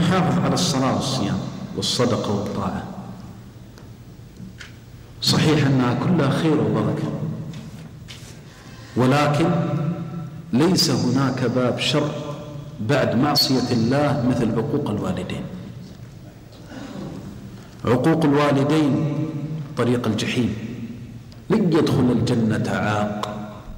نحافظ على الصلاة والصيام والصدقة والطاعة، صحيح أنها كلها خير وبركة، ولكن ليس هناك باب شر بعد معصية الله مثل عقوق الوالدين. عقوق الوالدين طريق الجحيم، لن يدخل الجنة عاق.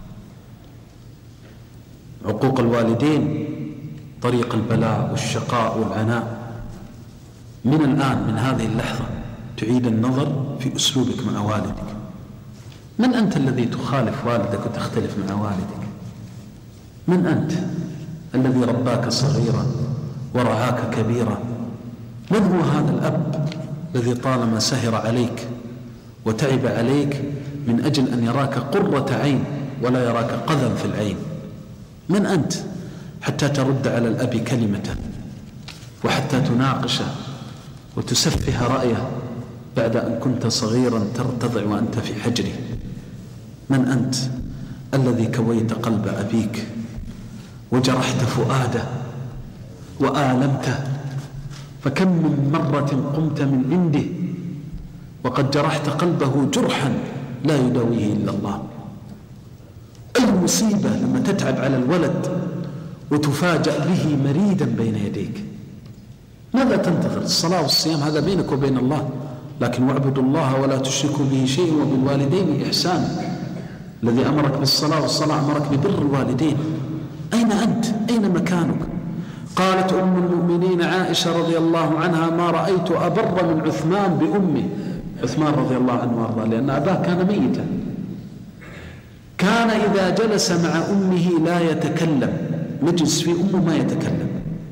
عقوق الوالدين طريق البلاء والشقاء والعناء. من الآن، من هذه اللحظة، تعيد النظر في أسلوبك مع والدك. من أنت الذي تخالف والدك وتختلف مع والدك؟ من أنت الذي رباك صغيرا ورعاك كبيرا؟ من هو هذا الأب الذي طالما سهر عليك وتعب عليك من أجل أن يراك قرة عين ولا يراك قذى في العين؟ من أنت حتى ترد على الأب كلمة، وحتى تناقشه وتسفه رأيه بعد أن كنت صغيرا ترتضع وأنت في حجره؟ من أنت الذي كويت قلب أبيك وجرحت فؤاده وآلمته؟ فكم من مرة قمت من عنده وقد جرحت قلبه جرحا لا يداويه إلا الله. المصيبة لما تتعب على الولد وتفاجأ به مريدا بين يديك، ماذا تنتظر؟ الصلاة والصيام هذا بينك وبين الله، لكن واعبدوا الله ولا تشركوا به شيء وبالوالدين إحسانا. الذي أمرك بالصلاة والصلاة أمرك ببر الوالدين. أين أنت؟ أين مكانك؟ قالت أم المؤمنين عائشة رضي الله عنها: ما رأيت أبر من عثمان بأمه. عثمان رضي الله عنه وارضاه، لأن أباه كان ميتا، كان إذا جلس مع أمه لا يتكلم، مجلس في أمه ما يتكلم،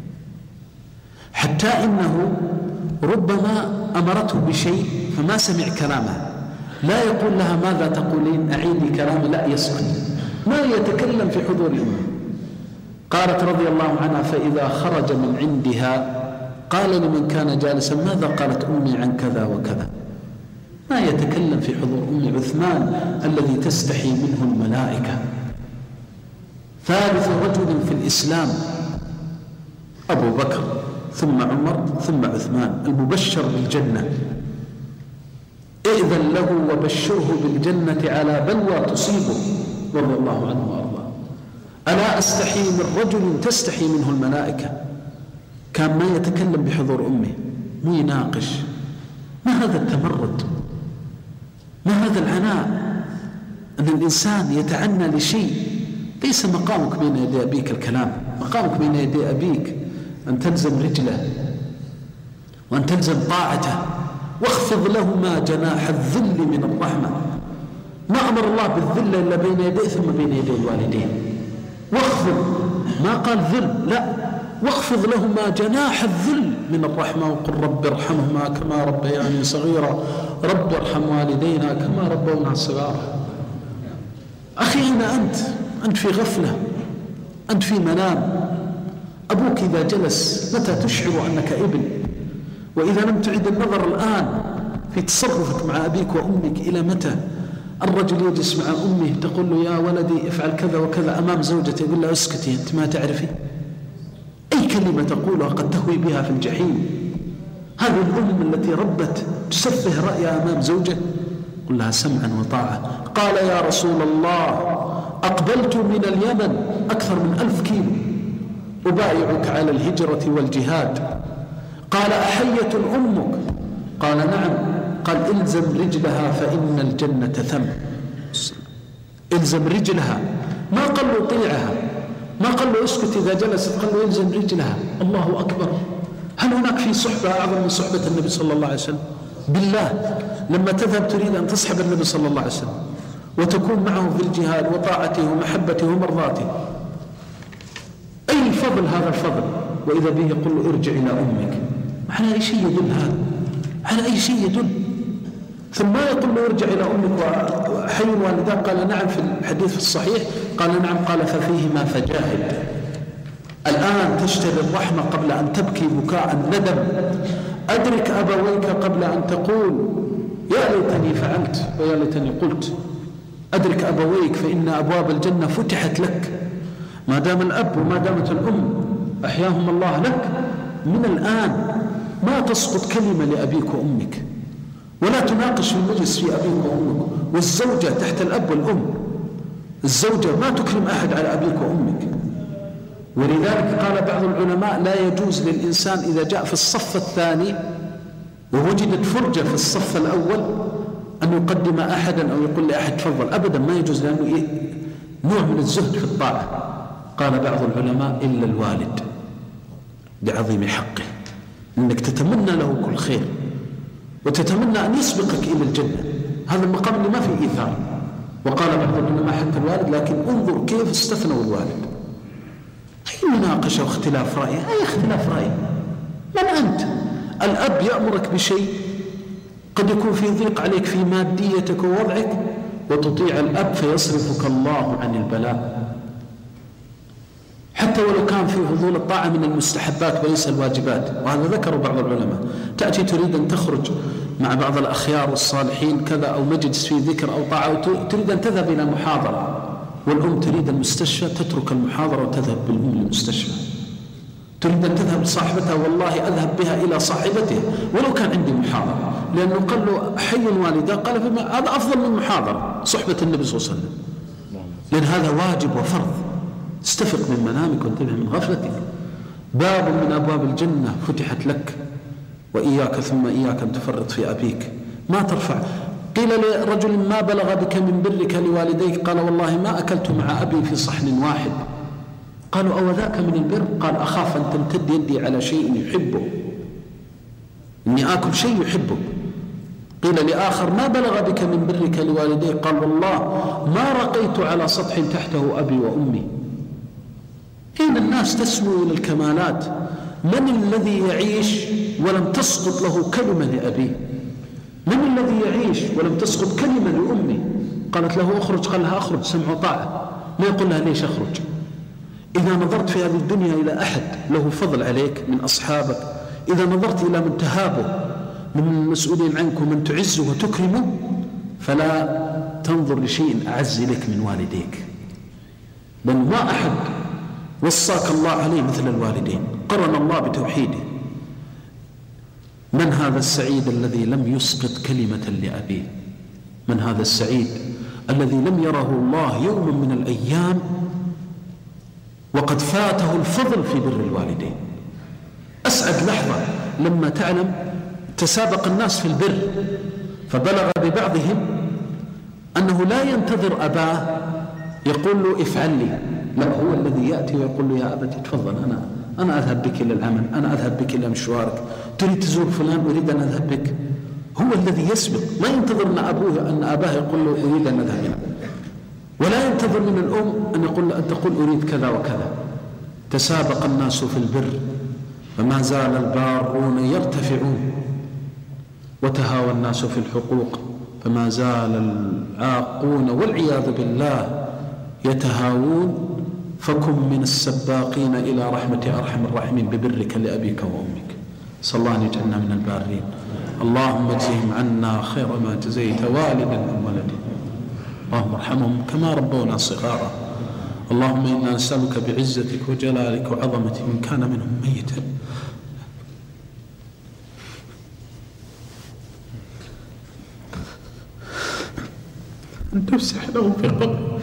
حتى إنه ربما أمرته بشيء فما سمع كلامها، لا يقول لها ماذا تقولين أعيدي كلامي، لا، يسكت، ما يتكلم في حضور أمه. قالت رضي الله عنها: فإذا خرج من عندها قال لمن كان جالسا: ماذا قالت أمي عن كذا وكذا؟ ما يتكلم في حضور أم عثمان الذي تستحي منه الملائكة. ثالث رجل في الإسلام أبو بكر، ثم عمر، ثم عثمان، المبشر بالجنة. ائذن له وبشره بالجنة على بلوى تصيبه، رضي الله عنه وأرضاه. ألا أستحي من رجل تستحي منه الملائكة؟ كان ما يتكلم بحضور أمه، مو يناقش. ما هذا التمرد؟ ما هذا العناء؟ أن الإنسان يتعنى لشيء ليس مقامك بين يدي أبيك الكلام، مقامك بين يدي أبيك أن تلزم رجله وأن تلزم طاعته، واخفض لهما جناح الذل من الرحمة. ما أمر الله بالذل إلا بين يديه ثم بين يدي الوالدين. واخفض، ما قال ذل، لا، واخفض لهما جناح الذل من الرحمة وقل رب ارحمهما كما ربياني صغيرا، رب ارحم والدينا كما ربونا صغارا. أخي أين أنت؟ أنت في غفلة، أنت في منام. أبوك إذا جلس متى تشعر أنك ابن؟ وإذا لم تعد النظر الآن في تصرفك مع أبيك وأمك إلى متى؟ الرجل يجلس مع أمه تقول له: يا ولدي افعل كذا وكذا، أمام زوجته يقول له: اسكتي أنت ما تعرفي. أي كلمة تقولها قد تهوي بها في الجحيم. هذه الأم التي ربت تسفه رأيها أمام زوجه، قل لها سمعا وطاعة. قال: يا رسول الله، أقبلت من اليمن أكثر من 1000 كيلو أبايعك على الهجرة والجهاد. قال: أحية أمك؟ قال: نعم. قال: إلزم رجلها فإن الجنة ثم. إلزم رجلها، ما قال له طيعها، ما قال له اسكت إذا جلست، قال له إلزم رجلها. الله أكبر! هل هناك في صحبة أعظم من صحبة النبي صلى الله عليه وسلم؟ بالله، لما تذهب تريد أن تصحب النبي صلى الله عليه وسلم وتكون معه في الجهاد وطاعته ومحبته ومرضاته، أي فضل هذا الفضل؟ وإذا به يقول له ارجع إلى أمك. على أي شيء يدل هذا؟ على أي شيء يدل؟ ثم يقول له ارجع إلى أمك وحي والداك. قال: نعم، في الحديث في الصحيح قال: نعم. قال: ففيهما فجاهد. الآن تشتري الرحمة قبل أن تبكي بكاء الندم. أدرك أبويك قبل أن تقول يا ليتني فعلت ويا ليتني قلت. أدرك أبويك فإن أبواب الجنة فتحت لك ما دام الأب وما دامت الأم أحياهم الله لك، من الآن ما تسقط كلمة لأبيك وأمك، ولا تناقش في المجلس في أبيك وأمك. والزوجة تحت الأب والأم، الزوجة ما تكرم أحد على أبيك وأمك. ولذلك قال بعض العلماء لا يجوز للإنسان إذا جاء في الصف الثاني ووجدت فرجة في الصف الأول أن يقدم أحدا أو يقول لأحد تفضل، أبدا ما يجوز، لأنه نوع من الزهد في الطاعة. قال بعض العلماء إلا الوالد بعظيم حقه، أنك تتمنى له كل خير وتتمنى أن يسبقك إلى الجنة، هذا المقام اللي ما فيه إيثار. وقال بعض العلماء حتى الوالد، لكن انظر كيف استثنوا الوالد. أي مناقشة واختلاف رأي، أي اختلاف رأي؟ من أنت؟ الأب يأمرك بشيء قد يكون في ضيق عليك في ماديتك ووضعك، وتطيع الأب فيصرفك الله عن البلاء، حتى ولو كان في فضول الطاعة من المستحبات وليس الواجبات. وهذا ذكر بعض العلماء. تأتي تريد أن تخرج مع بعض الأخيار والصالحين كذا، أو مجلس في ذكر أو طاعة، وتريد أن تذهب إلى محاضرة، والأم تريد المستشفى، تترك المحاضرة وتذهب بالأم للمستشفى. تريد أن تذهب لصاحبتها، والله أذهب بها إلى صاحبتها ولو كان عندي محاضرة، لأنه قال له حي الوالدة، قال هذا أفضل من محاضرة صحبة النبي صلى الله عليه وسلم، لأن هذا واجب وفرض. استفق من منامك وانتبه من غفلتك. باب من أبواب الجنة فتحت لك، وإياك ثم إياك أن تفرط في أبيك، ما ترفع. قيل لرجل ما بلغ بك من برك لوالديك؟ قال والله ما أكلت مع أبي في صحن واحد. قالوا أو ذاك من البر؟ قال أخاف أن تمتد يدي على شيء يحبه، إني آكل شيء يحبه. قيل لآخر ما بلغ بك من برك لوالديك؟ قال والله ما رقيت على سطح تحته أبي وأمي. حين الناس تسمو إلى الكمالات، من الذي يعيش ولم تسقط له كلمة لأبيه؟ من الذي يعيش ولم تسقط كلمة لأمه؟ قالت له أخرج، قال لها أخرج، سمع وطاعة، ما يقول لها ليش أخرج. إذا نظرت في هذه الدنيا إلى أحد له فضل عليك من أصحابك، إذا نظرت إلى من تهابه من المسؤولين عنك ومن تعزه وتكرمه، فلا تنظر لشيء أعز لك من والديك، بل ما أحد وصاك الله عليه مثل الوالدين. قرن الله بتوحيده. من هذا السعيد الذي لم يسقط كلمة لأبيه؟ من هذا السعيد الذي لم يره الله يوم من الأيام وقد فاته الفضل في بر الوالدين؟ أسعد لحظة لما تعلم تسابق الناس في البر، فبلغ ببعضهم أنه لا ينتظر أباه يقول له افعل لي، لا، هو الذي يأتي ويقول له يا أبتي تفضل، أنا أذهب بك إلى العمل، أنا أذهب بك إلى مشوارك، تريد تزور فلان أريد أن أذهب بك. هو الذي يسبق، ما ينتظر أن أباه يقول له أريد أن أذهب هنا، ولا ينتظر من الأم أن تقول أريد كذا وكذا. تسابق الناس في البر، فما زال البارون يرتفعون، وتهاوى الناس في الحقوق، فما زال العاقون والعياذ بالله يتهاوون. فكن من السباقين إلى رحمة أرحم الراحمين ببرك لأبيك وأمك. صلى الله أن يجعلنا من البارين. اللهم اجزهم عنا خير ما جزيت والدا عن ولده، اللهم ارحمهم كما ربونا صغارا. اللهم إنا نسألك بعزتك وجلالك وعظمتك من كان منهم ميتا أن تفسح له في قبره،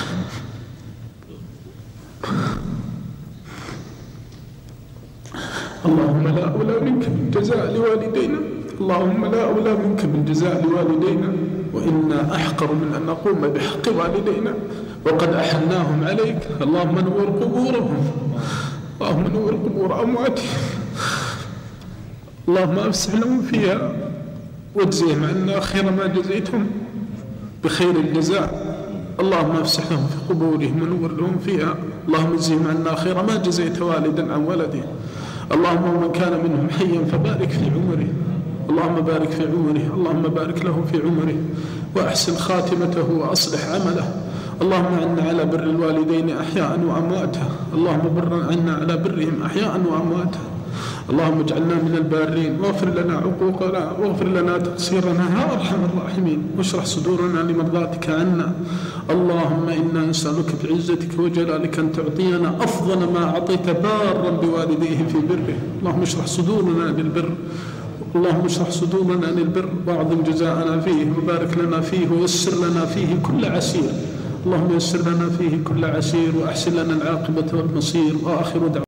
اللهم لا أولى منك من جزاء لوالدينا، اللهم لا أولى منك من جزاء لوالدينا، وإنا أحقر من أن نقوم بحق والدينا وقد أحناهم عليك. اللهم نور قبورهم، اللهم نور قبور أمواتهم، اللهم أفسح لهم فيها واجزهم عنا خير ما جزيتهم بخير الجزاء. اللهم افسح لهم في قبورهم ونور لهم فيها، اللهم اجزهم عنا خير ما جزيت والدا عن ولده. اللهم من كان منهم حيا فبارك في عمره، اللهم بارك في عمره، اللهم بارك له في عمره وأحسن خاتمته وأصلح عمله. اللهم عنا على بر الوالدين أحياء وأمواتا، اللهم بر عنا على برهم أحياء وأمواتا. اللهم اجعلنا من البارين، واغفر لنا عقوقنا، واغفر لنا تقصيرنا يا أرحم الراحمين، واشرح صدورنا لمرضاتك عنا. اللهم إنا نسألك بعزتك وجلالك أن تعطينا أفضل ما أعطيت بارا بوالديه في بره. اللهم اشرح صدورنا للبر، اللهم اشرح صدورنا للبر، واعظم جزاءنا فيه، وبارك لنا فيه، ويسر لنا فيه كل عسير. اللهم يسر لنا فيه كل عسير، وأحسن لنا العاقبة والمصير. وآخر دعوة